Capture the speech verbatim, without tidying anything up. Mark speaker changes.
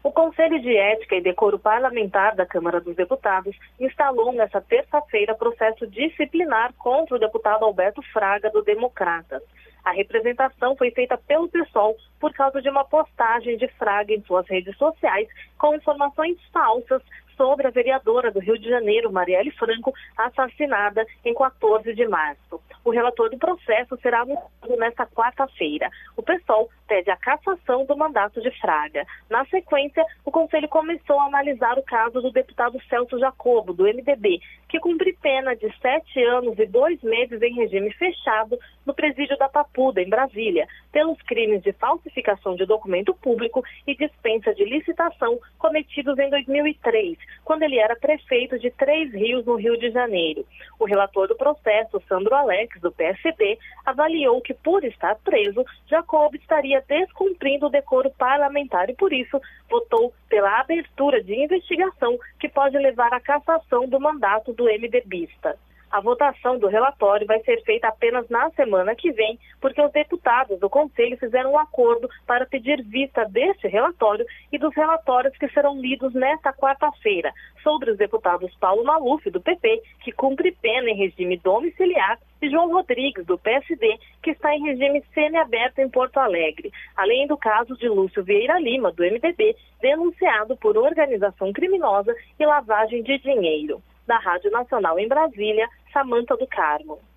Speaker 1: O Conselho de Ética e Decoro Parlamentar da Câmara dos Deputados instalou nesta terça-feira processo disciplinar contra o deputado Alberto Fraga, do Democratas. A representação foi feita pelo PSOL por causa de uma postagem de Fraga em suas redes sociais com informações falsas sobre a vereadora do Rio de Janeiro, Marielle Franco, assassinada em quatorze de março. O relator do processo será anunciado nesta quarta-feira. O PSOL pede a cassação do mandato de Fraga. Na sequência, o Conselho começou a analisar o caso do deputado Celso Jacobo, do M D B, que cumpre pena de sete anos e dois meses em regime fechado no presídio da Papuda, em Brasília, pelos crimes de falsificação de documento público e dispensa de licitação cometidos em dois mil e três, quando ele era prefeito de Três Rios, no Rio de Janeiro. O relator do processo, Sandro Alex, do P S B, avaliou que, por estar preso, Jacobo estaria descumprindo o decoro parlamentar e, por isso, votou pela abertura de investigação que pode levar à cassação do mandato do MDBista. A votação do relatório vai ser feita apenas na semana que vem, porque os deputados do Conselho fizeram um acordo para pedir vista deste relatório e dos relatórios que serão lidos nesta quarta-feira, sobre os deputados Paulo Maluf, do P P, que cumpre pena em regime domiciliar, e João Rodrigues, do P S D, que está em regime semiaberto em Porto Alegre, além do caso de Lúcio Vieira Lima, do M D B, denunciado por organização criminosa e lavagem de dinheiro. Da Rádio Nacional em Brasília, Samanta do Carmo.